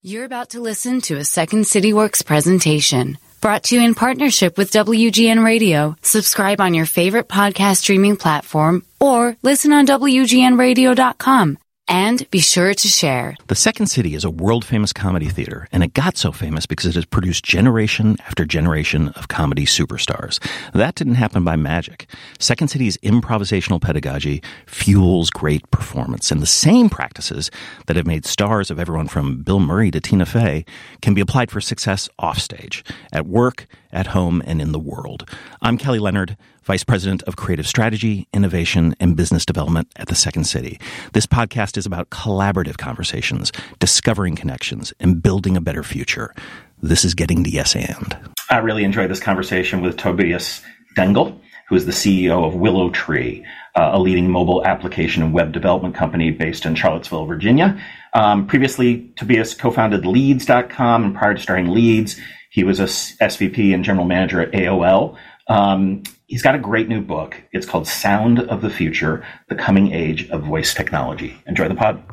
You're about to listen to a Second City Works presentation brought to you in partnership with WGN Radio. Subscribe on your favorite podcast streaming platform or listen on WGNradio.com. And be sure to share. The Second City is a world-famous comedy theater, and it got so famous because it has produced generation after generation of comedy superstars. That didn't happen by magic. Second City's improvisational pedagogy fuels great performance, and the same practices that have made stars of everyone from Bill Murray to Tina Fey can be applied for success offstage, at work, at home, and in the world. I'm Kelly Leonard, Vice President of Creative Strategy, Innovation, and Business Development at the Second City. This podcast is about collaborative conversations, discovering connections, and building a better future. This is Getting the Yes And. I really enjoyed this conversation with Tobias Dengel, who is the CEO of Willow Tree, a leading mobile application and web development company based in Charlottesville, Virginia. Previously, Tobias co-founded Leads.com, and prior to starting Leads, he was a SVP and general manager at AOL. He's got a great new book. It's called Sound of the Future, The Coming Age of Voice Technology. Enjoy the pod.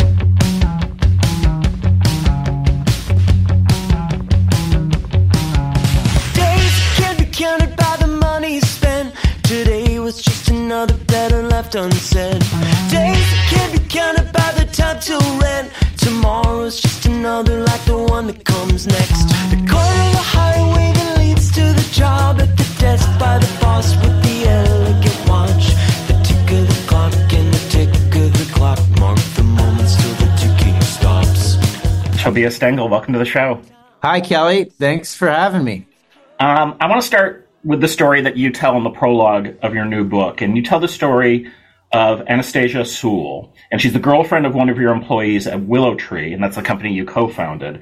Days can't be counted by the money spent. Today was just another letter left unsaid. Days can't be counted by the time to rent. Tomorrow's just another like the one that comes next. The corner of the highway that leads to the job, at the desk by the boss with the elegant watch. The tick of the clock and the tick of the clock mark the moments till the ticking stops. Tobias Dengel, welcome to the show. Hi, Kelly. Thanks for having me. I want to start with the story that you tell in the prologue of your new book. And you tell the story of Anastasia Sewell, and she's the girlfriend of one of your employees at Willow Tree, and that's the company you co-founded.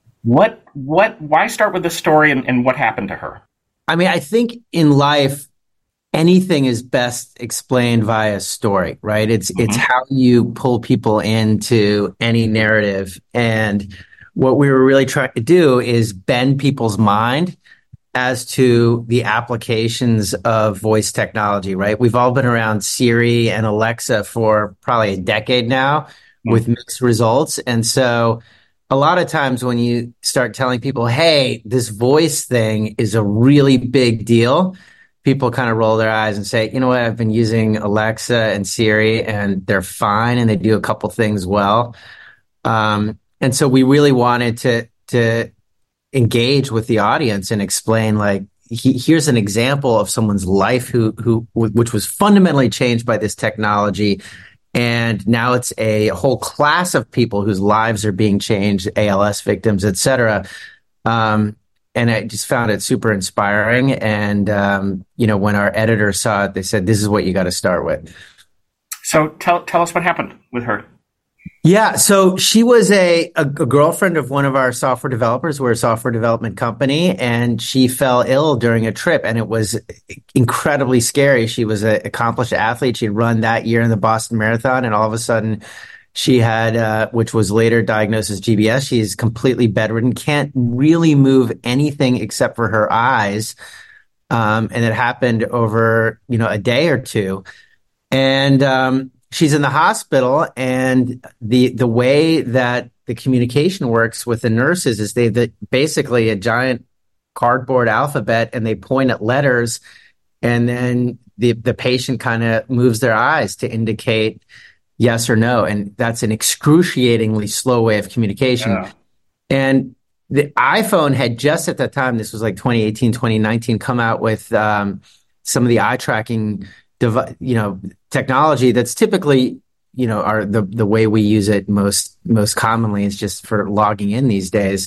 Why start with this story, and what happened to her? I mean, I think in life, anything is best explained via story, right? It's how you pull people into any narrative. And what we were really trying to do is bend people's mind as to the applications of voice technology, right? We've all been around Siri and Alexa for probably a decade now with mixed results. And so a lot of times when you start telling people, hey, this voice thing is a really big deal, people kind of roll their eyes and say, you know what, I've been using Alexa and Siri and they're fine and they do a couple things well. And so we really wanted to engage with the audience and explain, like, here's an example of someone's life which was fundamentally changed by this technology. And now it's a whole class of people whose lives are being changed, ALS victims, et cetera. And I just found it super inspiring. And, when our editor saw it, they said, this is what you got to start with. So tell us what happened with her. Yeah, so she was a girlfriend of one of our software developers. We're a software development company, and she fell ill during a trip, and it was incredibly scary. She was an accomplished athlete. She'd run that year in the Boston Marathon, and all of a sudden she had, which was later diagnosed as GBS. She's completely bedridden, can't really move anything except for her eyes, and it happened over, a day or two. And she's in the hospital, and the way that the communication works with the nurses is they basically a giant cardboard alphabet, and they point at letters, and then the patient kind of moves their eyes to indicate yes or no. And that's an excruciatingly slow way of communication. Yeah. And the iPhone had just at that time, this was like 2018, 2019, come out with some of the eye tracking technology that's typically, the way we use it most commonly is just for logging in these days.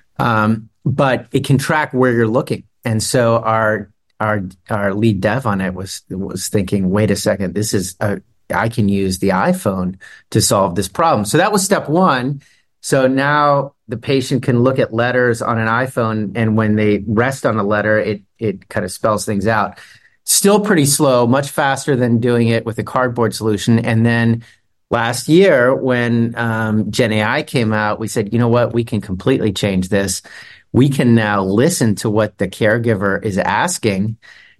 But it can track where you're looking. And so our lead dev on it was thinking, wait a second, I can use the iPhone to solve this problem. So that was step one. So now the patient can look at letters on an iPhone, and when they rest on a letter, it kind of spells things out. Still pretty slow, much faster than doing it with a cardboard solution. And then last year, when Gen AI came out, we said, you know what, we can completely change this. We can now listen to what the caregiver is asking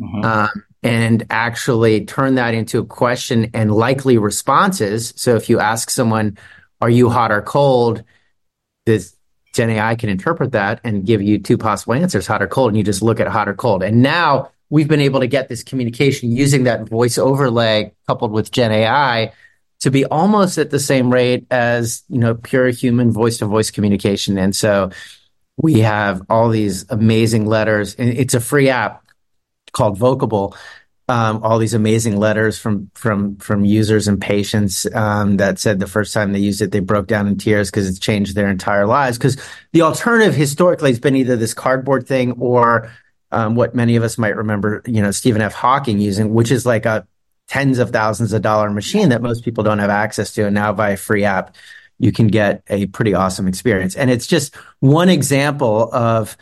and actually turn that into a question and likely responses. So if you ask someone, are you hot or cold? The Gen AI can interpret that and give you two possible answers, hot or cold, and you just look at hot or cold. And now we've been able to get this communication using that voice overlay coupled with Gen AI to be almost at the same rate as, pure human voice-to-voice communication. And so we have all these amazing letters. And it's a free app called Vocable. All these amazing letters from users and patients that said the first time they used it, they broke down in tears because it's changed their entire lives. Because the alternative historically has been either this cardboard thing or what many of us might remember, Stephen F. Hawking using, which is like a tens of thousands of dollar machine that most people don't have access to. And now via free app, you can get a pretty awesome experience. And it's just one example of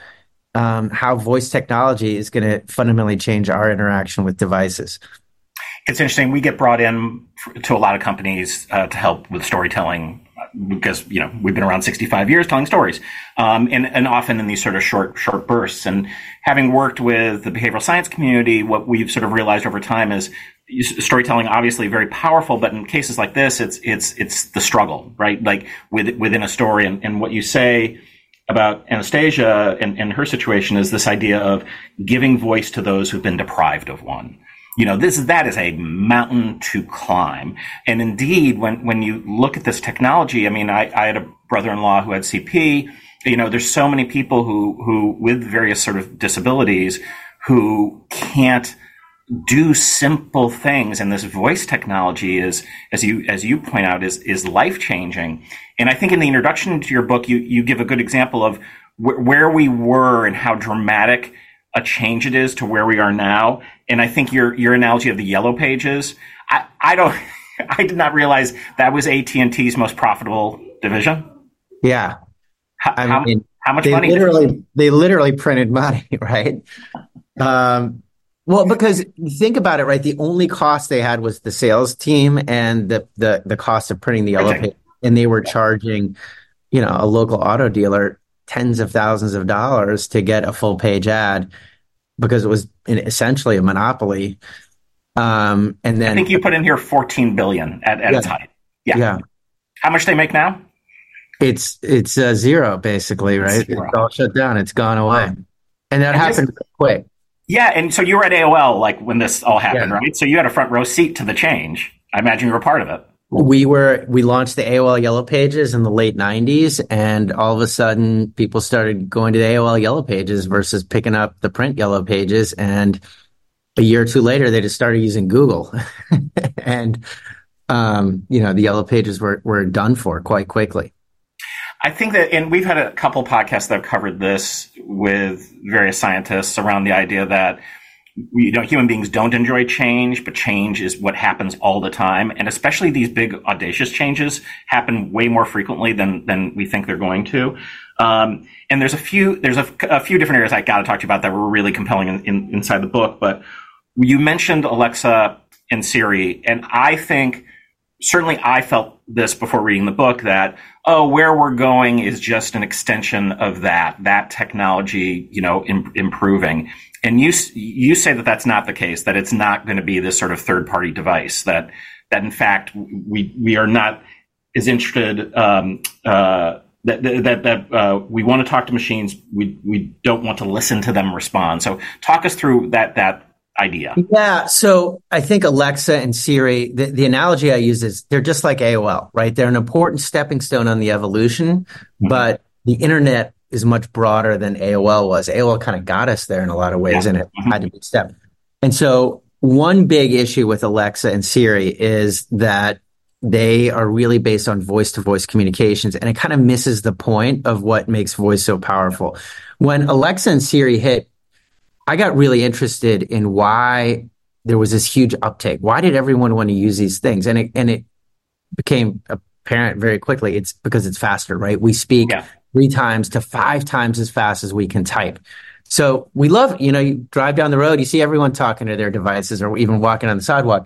how voice technology is going to fundamentally change our interaction with devices. It's interesting. We get brought in to a lot of companies to help with storytelling because, we've been around 65 years telling stories, and often in these sort of short bursts. And having worked with the behavioral science community, what we've sort of realized over time is storytelling obviously very powerful, but in cases like this, it's the struggle, right? Like within a story, and what you say about Anastasia and her situation is this idea of giving voice to those who've been deprived of one. That is a mountain to climb. And indeed, when you look at this technology, I had a brother-in-law who had CP. There's so many people who with various sort of disabilities who can't do simple things, and this voice technology is, as you point out, is life-changing. And I think in the introduction to your book, you give a good example of where we were and how dramatic a change it is to where we are now. And I think your analogy of the Yellow Pages, I did not realize that was AT&T's most profitable division. Yeah. How much money? They literally printed money, right? Well, because you think about it, right? The only cost they had was the sales team and the cost of printing the Yellow Page, and they were charging, a local auto dealer tens of thousands of dollars to get a full page ad because it was essentially a monopoly. And then I think you put in here $14 billion at its height. Yeah. How much they make now? It's zero basically, right? It's all shut down. It's gone away, and that happened quick. Yeah, and so you were at AOL like when this all happened, right? So you had a front row seat to the change. I imagine you were part of it. We launched the AOL Yellow Pages in the late 90s, and all of a sudden people started going to the AOL Yellow Pages versus picking up the print Yellow Pages. And a year or two later, they just started using Google. And, the Yellow Pages were done for quite quickly. I think that, and we've had a couple podcasts that have covered this with various scientists around the idea that human beings don't enjoy change, but change is what happens all the time. And especially these big audacious changes happen way more frequently than we think they're going to. And there's a few different areas I got to talk to you about that were really compelling inside the book. But you mentioned Alexa and Siri, and I think certainly I felt this before reading the book that, where we're going is just an extension of that technology, improving. And you say that that's not the case, that it's not going to be this sort of third party device, that in fact we are not as interested, that we want to talk to machines. We don't want to listen to them respond. So talk us through that idea. Yeah. So I think Alexa and Siri, the analogy I use is they're just like AOL, right? They're an important stepping stone on the evolution, but the internet is much broader than AOL was. AOL kind of got us there in a lot of ways, and it had to be a step. And so one big issue with Alexa and Siri is that they are really based on voice-to-voice communications, and it kind of misses the point of what makes voice so powerful. When Alexa and Siri hit, I got really interested in why there was this huge uptake. Why did everyone want to use these things? And it became apparent very quickly. It's because it's faster, right? We speak 3 times to 5 times as fast as we can type. So we love, you drive down the road, you see everyone talking to their devices or even walking on the sidewalk.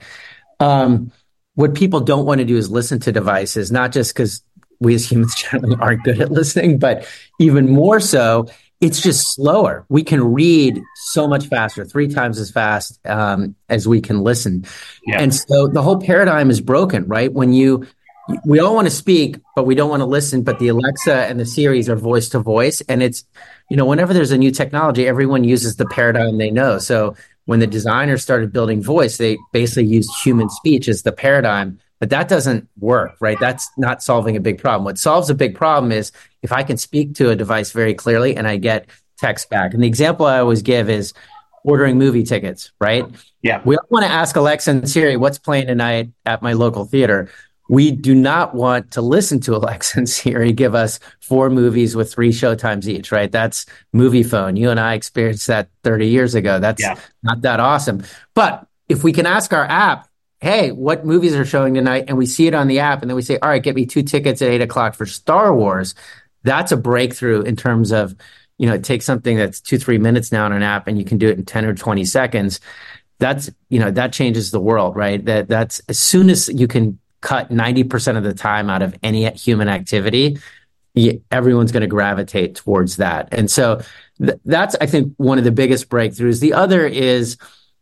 What people don't want to do is listen to devices, not just because we as humans generally aren't good at listening, but even more so, it's just slower. We can read so much faster, 3 times as fast as we can listen. Yeah. And so the whole paradigm is broken, right? When you we all want to speak, but we don't want to listen. But the Alexa and the Siris are voice to voice. And it's, whenever there's a new technology, everyone uses the paradigm they know. So when the designers started building voice, they basically used human speech as the paradigm. But that doesn't work, right? That's not solving a big problem. What solves a big problem is if I can speak to a device very clearly and I get text back. And the example I always give is ordering movie tickets, right? Yeah. We all want to ask Alexa and Siri, what's playing tonight at my local theater? We do not want to listen to Alexa and Siri give us 4 movies with 3 showtimes each, right? That's movie phone. You and I experienced that 30 years ago. That's not that awesome. But if we can ask our app, hey, what movies are showing tonight? And we see it on the app. And then we say, all right, get me 2 tickets at 8:00 for Star Wars. That's a breakthrough in terms of, it takes something that's 2-3 minutes now on an app and you can do it in 10 or 20 seconds. That's, that changes the world, right? That's as soon as you can cut 90% of the time out of any human activity, everyone's going to gravitate towards that. And so that's, I think, one of the biggest breakthroughs. The other is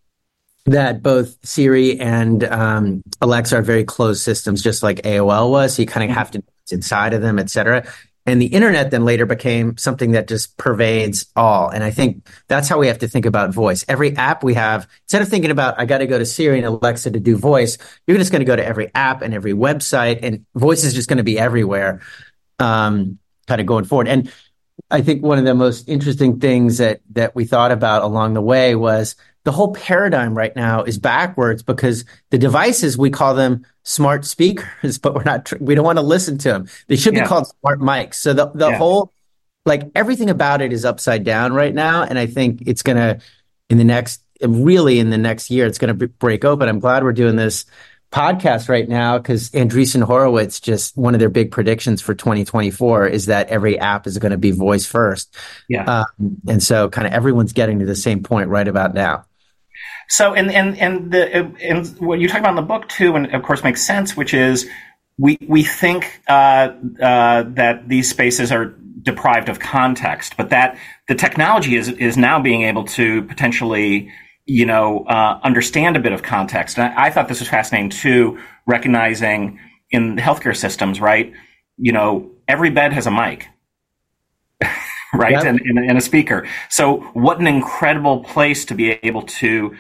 that both Siri and Alexa are very closed systems, just like AOL was. So you kind of have to know what's inside of them, et cetera. And the internet then later became something that just pervades all. And I think that's how we have to think about voice. Every app we have, instead of thinking about, I got to go to Siri and Alexa to do voice, you're just going to go to every app and every website, and voice is just going to be everywhere, kind of going forward. And I think one of the most interesting things that we thought about along the way was the whole paradigm right now is backwards because the devices, we call them smart speakers, but we don't want to listen to them. They should be called smart mics. So the whole, everything about it is upside down right now. And I think it's going to, in the next year, it's going to break open. I'm glad we're doing this podcast right now because Andreessen Horowitz, just one of their big predictions for 2024 is that every app is going to be voice first. Yeah. And so kind of everyone's getting to the same point right about now. So, and what you talk about in the book too, and of course makes sense, which is we think that these spaces are deprived of context, but that the technology is now being able to potentially, understand a bit of context. And I thought this was fascinating too, recognizing in healthcare systems, right? Every bed has a mic. Right. Yep. And a speaker. So what an incredible place to be able to,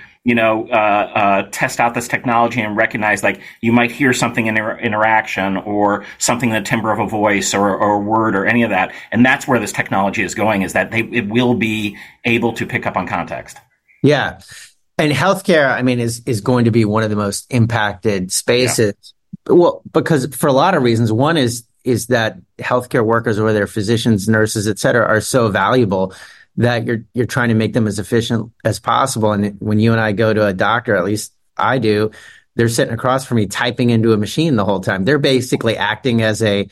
test out this technology and recognize you might hear something in interaction or something in the timbre of a voice or a word or any of that. And that's where this technology is going, is that it will be able to pick up on context. Yeah. And healthcare, is going to be one of the most impacted spaces. Yeah. Well, because for a lot of reasons. One is that healthcare workers, or they're physicians, nurses, et cetera, are so valuable that you're trying to make them as efficient as possible. And when you and I go to a doctor, at least I do, they're sitting across from me typing into a machine the whole time. They're basically acting as a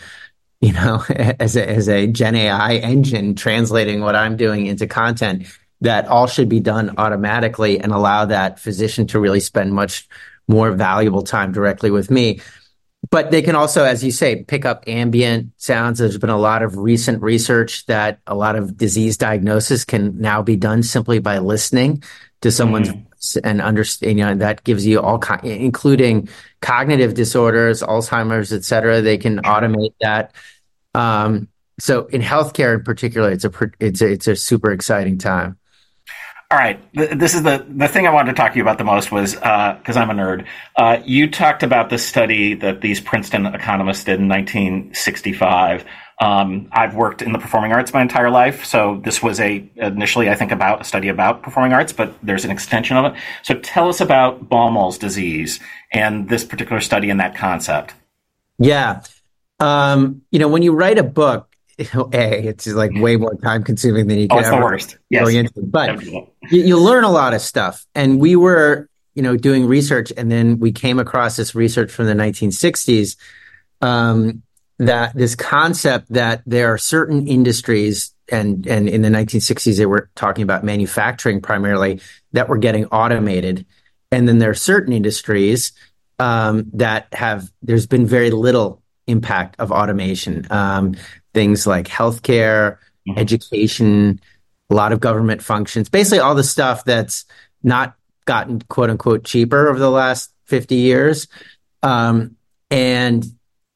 Gen AI engine, translating what I'm doing into content that all should be done automatically and allow that physician to really spend much more valuable time directly with me. But they can also, as you say, pick up ambient sounds. There's been a lot of recent research that a lot of disease diagnosis can now be done simply by listening to someone's voice and understand. That gives you all, including cognitive disorders, Alzheimer's, et cetera. They can automate that. So in healthcare in particular, it's a super exciting time. All right. This is the thing I wanted to talk to you about the most was, because I'm a nerd, you talked about the study that these Princeton economists did in 1965. I've worked in the performing arts my entire life. So this was initially, I think, about a study about performing arts, but there's an extension of it. So tell us about Baumol's disease and this particular study and that concept. Yeah. When you write a book, it's way more time consuming than you can ever the worst. Yes. Go into. But you learn a lot of stuff. And we were, doing research, and then we came across this research from the 1960s, that this concept that there are certain industries, and in the 1960s, they were talking about manufacturing primarily, that were getting automated. And then there are certain industries there's been very little impact of automation. Things like healthcare, education, a lot of government functions, basically all the stuff that's not gotten quote unquote cheaper over the last 50 years. And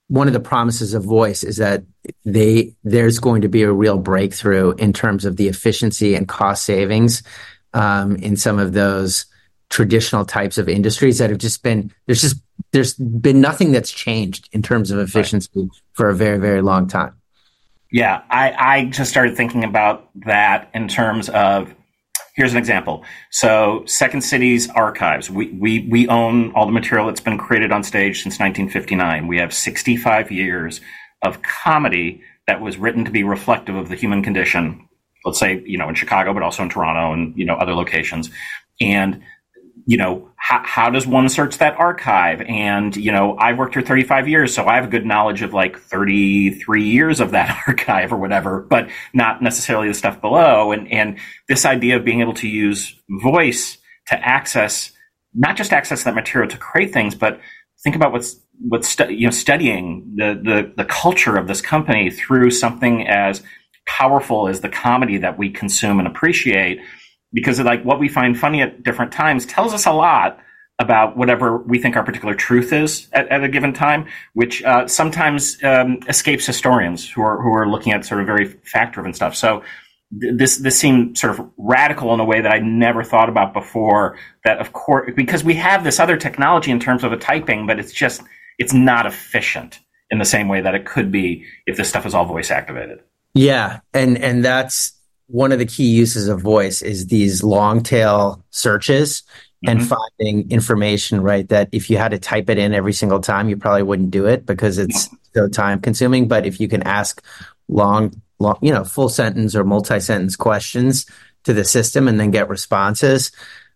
one of the promises of voice is that there's going to be a real breakthrough in terms of the efficiency and cost savings in some of those traditional types of industries that have there's been nothing that's changed in terms of efficiency for a very, very long time. Yeah, I just started thinking about that in terms of, here's an example. So Second City's archives, we own all the material that's been created on stage since 1959. We have 65 years of comedy that was written to be reflective of the human condition, let's say, in Chicago, but also in Toronto and, other locations. And, how does one search that archive? And, I've worked here 35 years, so I have a good knowledge of like 33 years of that archive or whatever, but not necessarily the stuff below. And this idea of being able to use voice to not just access that material to create things, but think about studying the culture of this company through something as powerful as the comedy that we consume and appreciate. Because like what we find funny at different times tells us a lot about whatever we think our particular truth is at a given time, which sometimes escapes historians who are looking at sort of very fact-driven stuff. So this seemed sort of radical in a way that I never thought about before. That of course, because we have this other technology in terms of a typing, but it's not efficient in the same way that it could be if this stuff is all voice activated. Yeah, and that's one of the key uses of voice is these long tail searches and finding information, right? That if you had to type it in every single time, you probably wouldn't do it because it's so time consuming. But if you can ask long, full sentence or multi-sentence questions to the system and then get responses,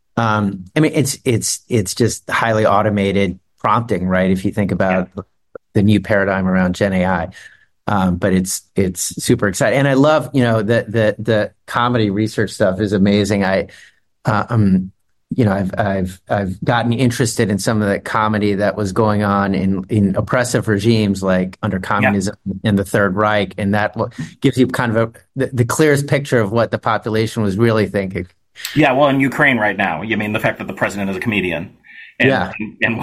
it's just highly automated prompting, right? If you think about the new paradigm around Gen AI. But it's super exciting. And I love, the comedy research stuff is amazing. I've gotten interested in some of the comedy that was going on in oppressive regimes like under communism and the Third Reich. And that gives you kind of the clearest picture of what the population was really thinking. Yeah. Well, in Ukraine right now, you mean the fact that the president is a comedian. It's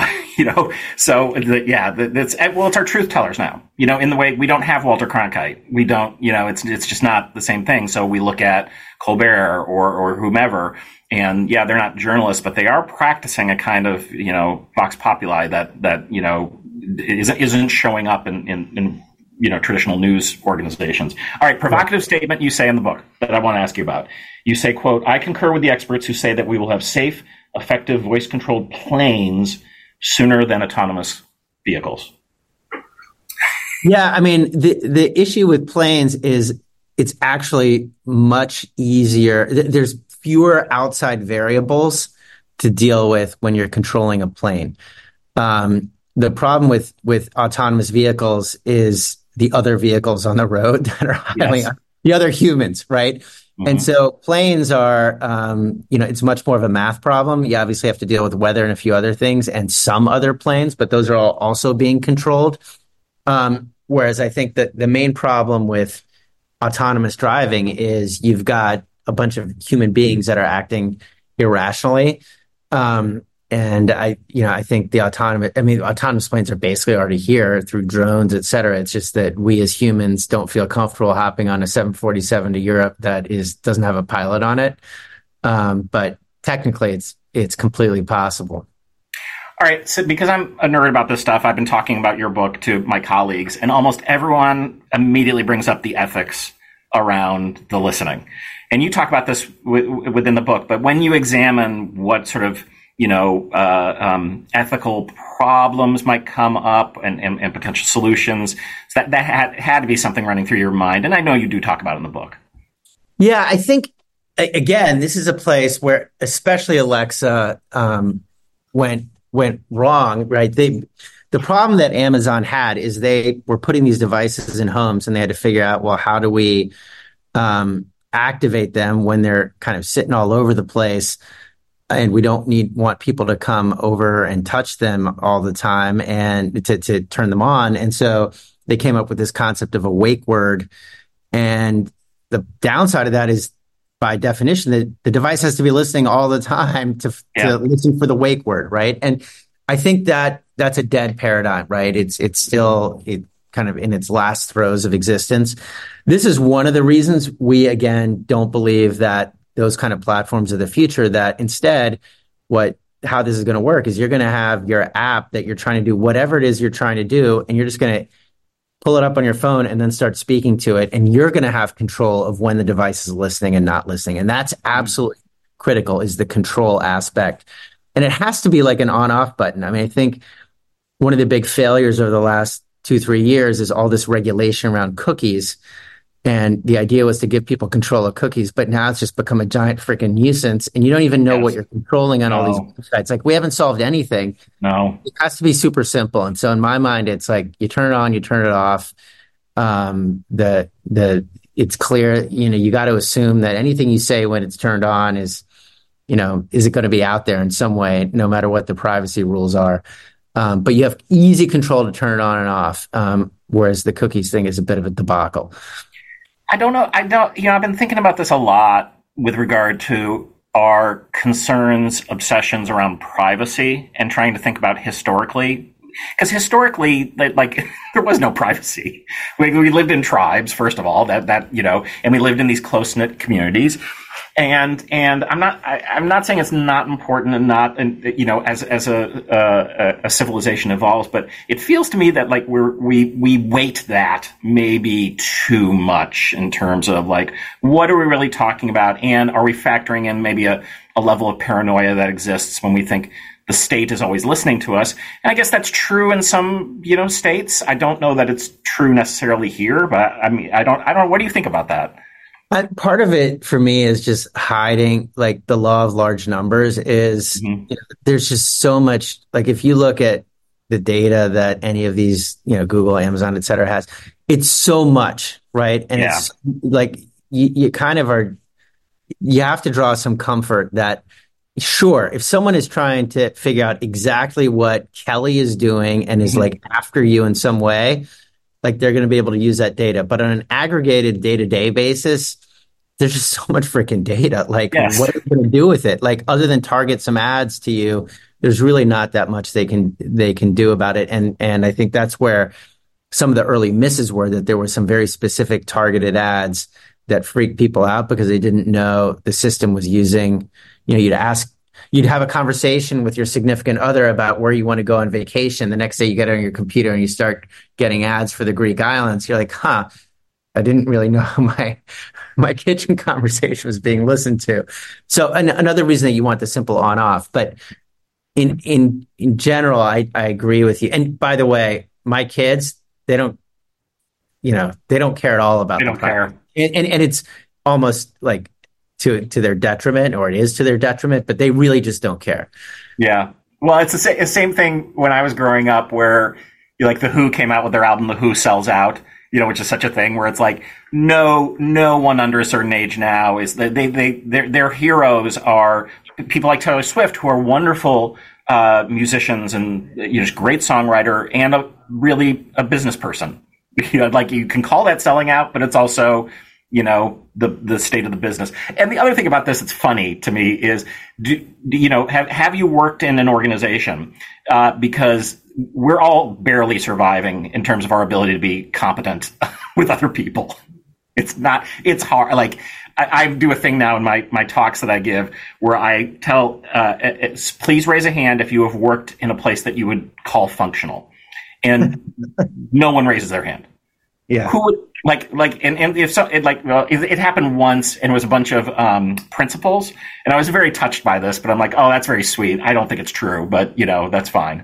our truth tellers now, in the way we don't have Walter Cronkite. We don't, it's just not the same thing. So we look at Colbert or whomever, and they're not journalists, but they are practicing a kind of, vox populi that isn't showing up in traditional news organizations. All right. Provocative statement you say in the book that I want to ask you about. You say, quote, "I concur with the experts who say that we will have safe, effective voice-controlled planes sooner than autonomous vehicles." Yeah, I mean, the issue with planes is it's actually much easier. There's fewer outside variables to deal with when you're controlling a plane. The problem with autonomous vehicles is the other vehicles on the road that are the other humans, right? And so planes are, it's much more of a math problem. You obviously have to deal with weather and a few other things and some other planes, but those are all also being controlled. Whereas I think that the main problem with autonomous driving is you've got a bunch of human beings that are acting irrationally. And I think autonomous planes are basically already here through drones, et cetera. It's just that we as humans don't feel comfortable hopping on a 747 to Europe that doesn't have a pilot on it. But technically it's completely possible. All right. So because I'm a nerd about this stuff, I've been talking about your book to my colleagues, and almost everyone immediately brings up the ethics around the listening. And you talk about this within the book, but when you examine what sort of ethical problems might come up and potential solutions, so that had to be something running through your mind. And I know you do talk about it in the book. Yeah, I think, again, this is a place where especially Alexa went wrong, right? The problem that Amazon had is they were putting these devices in homes and they had to figure out, well, how do we activate them when they're kind of sitting all over the place? And we don't want people to come over and touch them all the time and to turn them on. And so they came up with this concept of a wake word. And the downside of that is, by definition, that the device has to be listening all the time to listen for the wake word, right? And I think that that's a dead paradigm, right? It's still kind of in its last throes of existence. This is one of the reasons we, again, don't believe that those kind of platforms are the future, that instead how this is going to work is you're going to have your app that you're trying to do whatever it is you're trying to do, and you're just going to pull it up on your phone and then start speaking to it, and you're going to have control of when the device is listening and not listening. And that's absolutely critical, is the control aspect. And it has to be like an on-off button. I mean, I think one of the big failures over the last 2-3 years is all this regulation around cookies. And the idea was to give people control of cookies, but now it's just become a giant freaking nuisance, and you don't even know what you're controlling on all these websites. Like, we haven't solved anything. No. It has to be super simple. And so in my mind, it's like you turn it on, you turn it off. It's clear, you got to assume that anything you say when it's turned on is it going to be out there in some way, no matter what the privacy rules are. But you have easy control to turn it on and off. Whereas the cookies thing is a bit of a debacle. I don't know. I've been thinking about this a lot with regard to our concerns, obsessions around privacy, and trying to think about historically. Because historically, like there was no privacy. We lived in tribes, first of all, and we lived in these close-knit communities. And I'm not saying it's not important and not, as a civilization evolves, but it feels to me that like we weight that maybe too much in terms of like, what are we really talking about? And are we factoring in maybe a level of paranoia that exists when we think the state is always listening to us? And I guess that's true in some, states. I don't know that it's true necessarily here, but I mean, I don't, what do you think about that? Part of it for me is just hiding, like the law of large numbers is, there's just so much, like if you look at the data that any of these, Google, Amazon, et cetera has, it's so much, right? And it's like, you kind of you have to draw some comfort that, sure, if someone is trying to figure out exactly what Kelly is doing and is like after you in some way, like they're going to be able to use that data. But on an aggregated day-to-day basis, there's just so much freaking data. Like, what are they going to do with it? Like, other than target some ads to you, there's really not that much they can do about it. And I think that's where some of the early misses were, that there were some very specific targeted ads that freaked people out because they didn't know the system was using, you'd have a conversation with your significant other about where you want to go on vacation. The next day you get on your computer and you start getting ads for the Greek islands. You're like, I didn't really know my kitchen conversation was being listened to. So another reason that you want the simple on off, but in general, I agree with you. And by the way, my kids, they don't care at all about they don't care. And it's almost like to their detriment, or it is to their detriment, but they really just don't care. Yeah. Well, it's the same thing when I was growing up, where like the Who came out with their album, The Who Sells Out, which is such a thing where it's like, no one under a certain age now is their heroes are people like Taylor Swift, who are wonderful musicians and just great songwriter and a business person. Like you can call that selling out, but it's also the state of the business. And the other thing about this that's funny to me is, have you worked in an organization? Because we're all barely surviving in terms of our ability to be competent with other people. It's hard. Like I do a thing now in my talks that I give where I tell, please raise a hand if you have worked in a place that you would call functional. And no one raises their hand. Yeah. Who would, and if so, it happened once, and it was a bunch of principals, and I was very touched by this. But I'm like, oh, that's very sweet. I don't think it's true, but that's fine.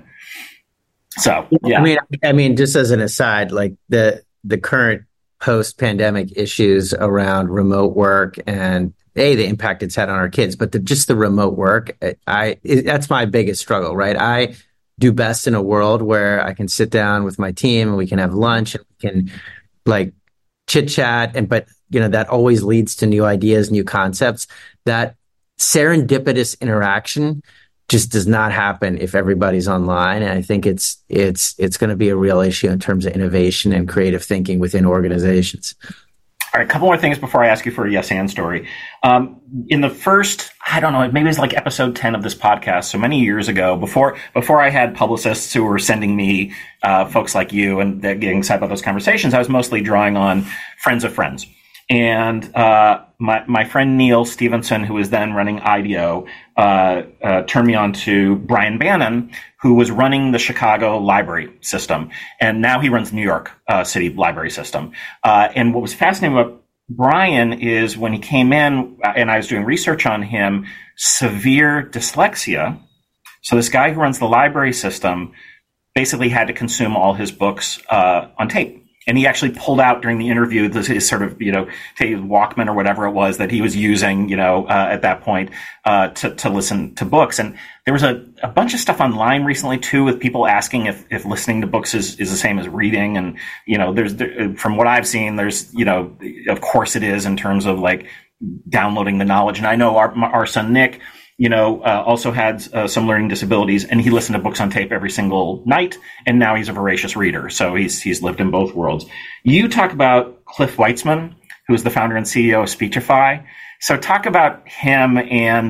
So yeah, I mean, just as an aside, like the current post-pandemic issues around remote work and the impact it's had on our kids, but just the remote work, that's my biggest struggle, right? I do best in a world where I can sit down with my team and we can have lunch and we can like chit chat, but that always leads to new ideas, new concepts. That serendipitous interaction just does not happen if everybody's online. And I think it's going to be a real issue in terms of innovation and creative thinking within organizations. All right, a couple more things before I ask you for a yes and story. In the first, I don't know, maybe it was like episode 10 of this podcast, so many years ago, before I had publicists who were sending me folks like you and getting excited about those conversations, I was mostly drawing on friends of friends. And my friend Neil Stevenson, who was then running IDEO, turned me on to Brian Bannon, who was running the Chicago library system. And now he runs the New York City library system. And what was fascinating about Brian is when he came in, and I was doing research on him, severe dyslexia. So this guy who runs the library system basically had to consume all his books on tape. And he actually pulled out during the interview his sort of, Walkman or whatever it was that he was using, at that point, to listen to books. And there was a bunch of stuff online recently too, with people asking if listening to books is the same as reading. And, from what I've seen, there's, of course it is in terms of like downloading the knowledge. And I know our son, Nick, also had some learning disabilities, and he listened to books on tape every single night, and now he's a voracious reader. So he's lived in both worlds. You talk about Cliff Weitzman, who is the founder and CEO of Speechify. So talk about him, and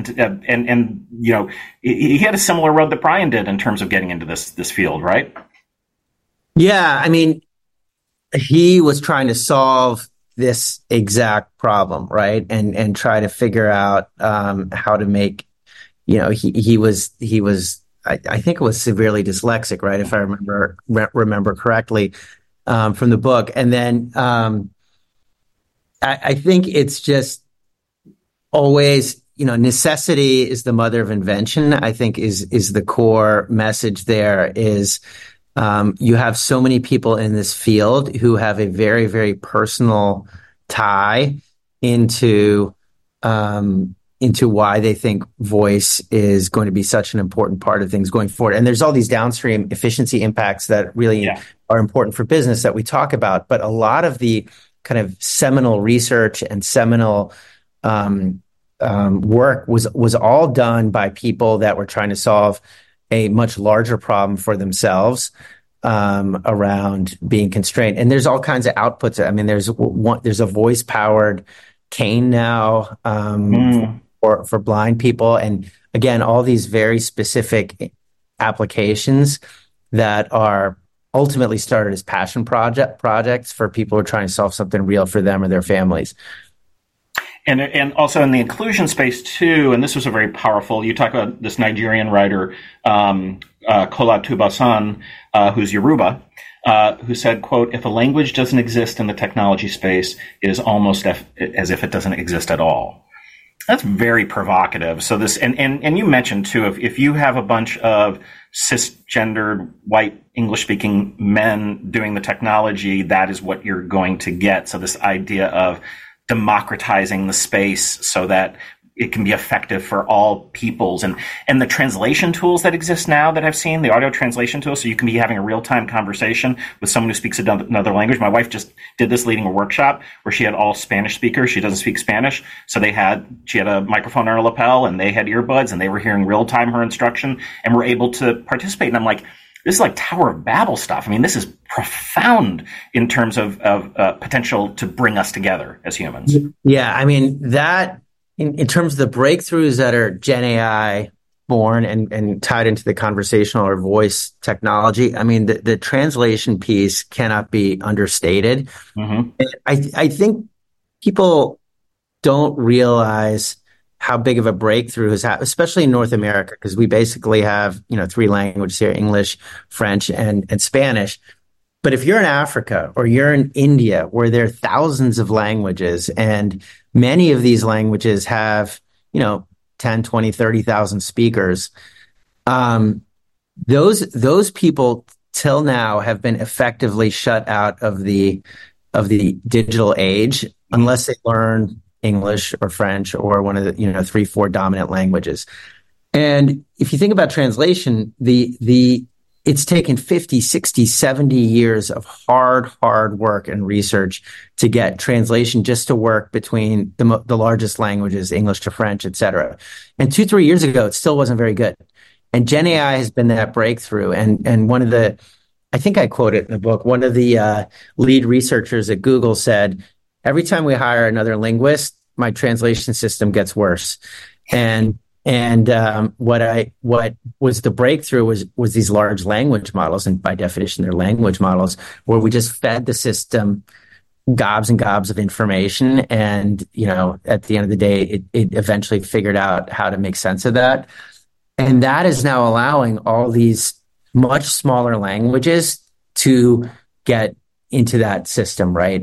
he had a similar road that Brian did in terms of getting into this field, right? Yeah, I mean, he was trying to solve this exact problem, right? And try to figure out how to make. He was I think it was severely dyslexic, right? If I remember correctly from the book. And then I think it's just always, necessity is the mother of invention. I think is the core message there is you have so many people in this field who have a very, very personal tie into why they think voice is going to be such an important part of things going forward. And there's all these downstream efficiency impacts that really are important for business that we talk about. But a lot of the kind of seminal research and seminal work was all done by people that were trying to solve a much larger problem for themselves around being constrained. And there's all kinds of outputs. I mean, there's a voice-powered cane now for blind people. And again, all these very specific applications that are ultimately started as passion projects for people who are trying to solve something real for them or their families. And also in the inclusion space too, and this was a very powerful, you talk about this Nigerian writer, Kola Tubasan, who's Yoruba, who said, quote, "If a language doesn't exist in the technology space, it is almost as if it doesn't exist at all." That's very provocative. So this, and you mentioned too, if you have a bunch of cisgendered white English-speaking men doing the technology, that is what you're going to get. So this idea of democratizing the space so that it can be effective for all peoples, and the translation tools that exist now that I've seen, the audio translation tools, so you can be having a real-time conversation with someone who speaks another language. My wife just did this leading a workshop where she had all Spanish speakers. She doesn't speak Spanish, so she had a microphone on her lapel, and they had earbuds, and they were hearing real-time her instruction, and were able to participate. And I'm like, this is like Tower of Babel stuff. I mean, this is profound in terms of potential to bring us together as humans. Yeah, I mean, that in terms of the breakthroughs that are Gen AI born and tied into the conversational or voice technology, I mean, the translation piece cannot be understated. Mm-hmm. I think people don't realize how big of a breakthrough has happened, especially in North America, because we basically have, 3 languages here, English, French, and Spanish. But if you're in Africa or you're in India, where there are thousands of languages, and many of these languages have, 10, 20, 30,000 speakers, those people till now have been effectively shut out of the digital age unless they learn English or French or one of the 3-4 dominant languages. And if you think about translation, it's taken 50, 60, 70 years of hard work and research to get translation just to work between the largest languages, English to French, et cetera. And 2-3 years ago, it still wasn't very good. And Gen AI has been that breakthrough. And one of the, I think I quote it in the book, one of the lead researchers at Google said, every time we hire another linguist, my translation system gets worse. And what was the breakthrough was these large language models, and by definition, they're language models, where we just fed the system gobs and gobs of information. And, at the end of the day, it eventually figured out how to make sense of that. And that is now allowing all these much smaller languages to get into that system, right?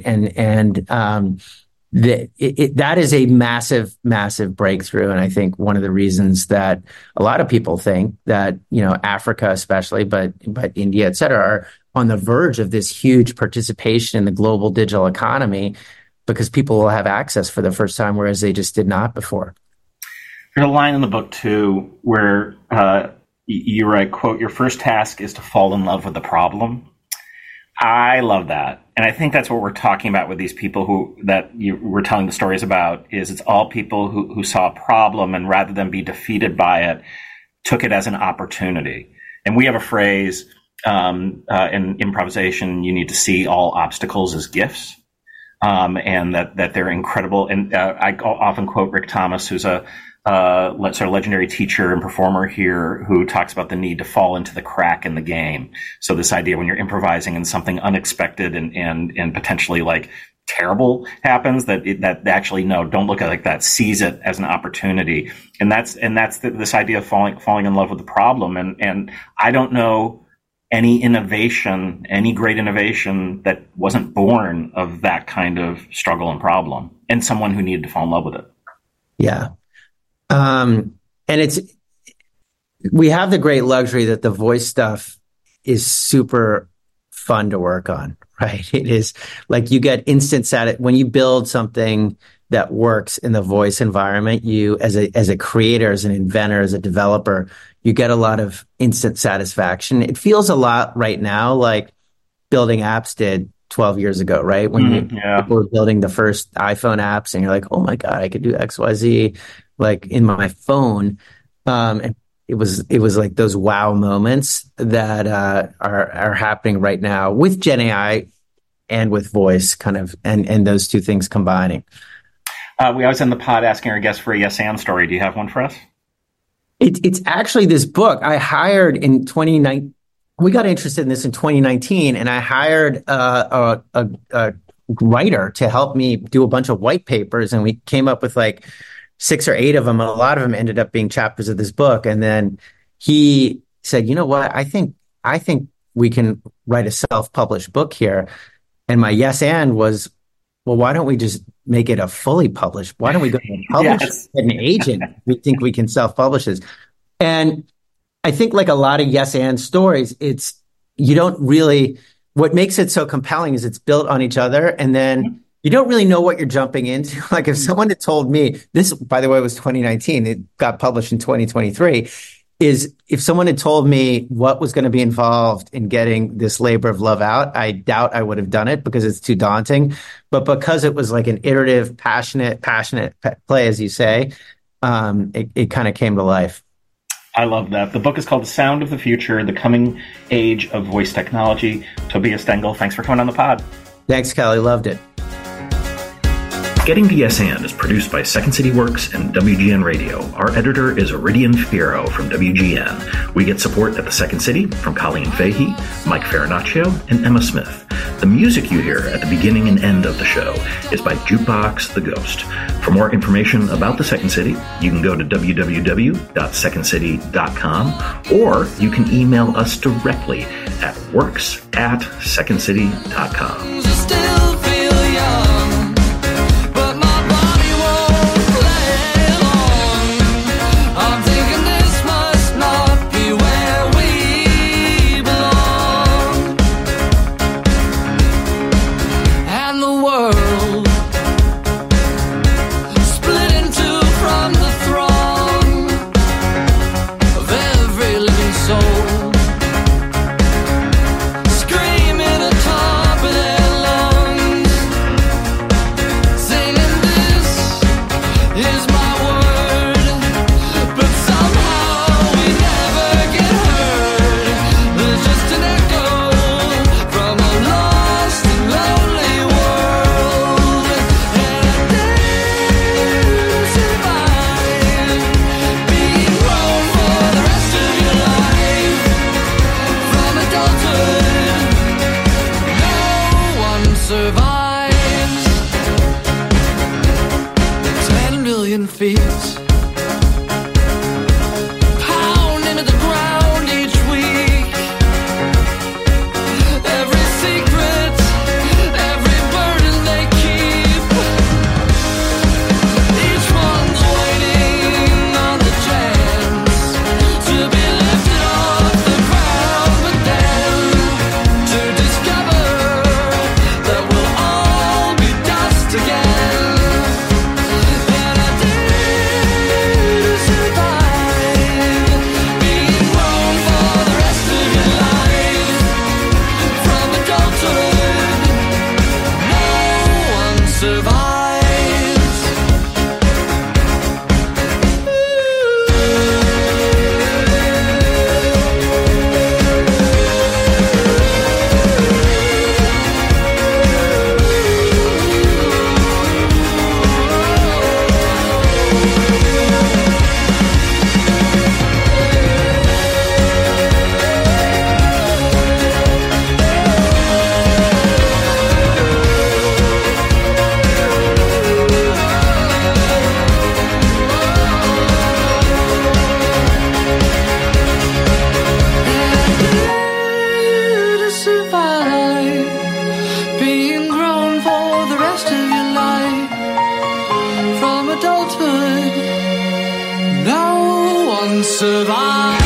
That is a massive, massive breakthrough. And I think one of the reasons that a lot of people think that, Africa especially, but India, et cetera, are on the verge of this huge participation in the global digital economy, because people will have access for the first time, whereas they just did not before. There's a line in the book, too, where you write, quote, "Your first task is to fall in love with the problem." I love that. And I think that's what we're talking about with these people we're telling the stories about, is it's all people who saw a problem, and rather than be defeated by it, took it as an opportunity. And we have a phrase in improvisation: you need to see all obstacles as gifts, and that they're incredible. And I often quote Rick Thomas, who's a sort of legendary teacher and performer here, who talks about the need to fall into the crack in the game. So this idea, when you're improvising and something unexpected and potentially like terrible happens, that actually, no, don't look at it like that. Seize it as an opportunity. And that's this idea of falling in love with the problem. And I don't know any great innovation that wasn't born of that kind of struggle and problem, and someone who needed to fall in love with it. Yeah. And we have the great luxury that the voice stuff is super fun to work on, right? It is like you get instant when you build something that works in the voice environment, you as a creator, as an inventor, as a developer, you get a lot of instant satisfaction. It feels a lot right now like building apps did 12 years ago, right? When people were building the first iPhone apps, and you're like, oh my God, I could do XYZ. Like in my phone, and it was like those wow moments that are happening right now with Gen AI and with voice, kind of, and those two things combining. We always end the pod asking our guests for a yes and story. Do you have one for us? It's actually this book I hired in 2019. We got interested in this in 2019, and I hired a writer to help me do a bunch of white papers, and we came up with like 6 or 8 of them. A lot of them ended up being chapters of this book. And then he said, you know what, I think we can write a self-published book here. And my yes and was, well, why don't we just make it a fully published? Why don't we go to a publisher, an agent? We think we can self-publish this. And I think, like a lot of yes and stories, what makes it so compelling is it's built on each other. And then you don't really know what you're jumping into. Like if someone had told me, this, by the way, was 2019, it got published in 2023, is if someone had told me what was going to be involved in getting this labor of love out, I doubt I would have done it, because it's too daunting. But because it was like an iterative, passionate play, as you say, it kind of came to life. I love that. The book is called The Sound of the Future, The Coming Age of Voice Technology. Tobias Stengel, thanks for coming on the pod. Thanks, Kelly. Loved it. Getting to Yes And is produced by Second City Works and WGN Radio. Our editor is Iridian Fierro from WGN. We get support at the Second City from Colleen Fahey, Mike Farinaccio, and Emma Smith. The music you hear at the beginning and end of the show is by Jukebox the Ghost. For more information about the Second City, you can go to www.secondcity.com, or you can email us directly at works@secondcity.com. Screaming atop of their lungs. 1,000 feet. Pound into the ground each week. Every secret, every burden they keep. Each one's waiting on the chance to be lifted off the ground, but then to discover that we'll all be dust again. And I dare to survive being grown for the rest of your life. From adulthood, no one survives. To survive being grown for the rest of your life. From adulthood, no one survives.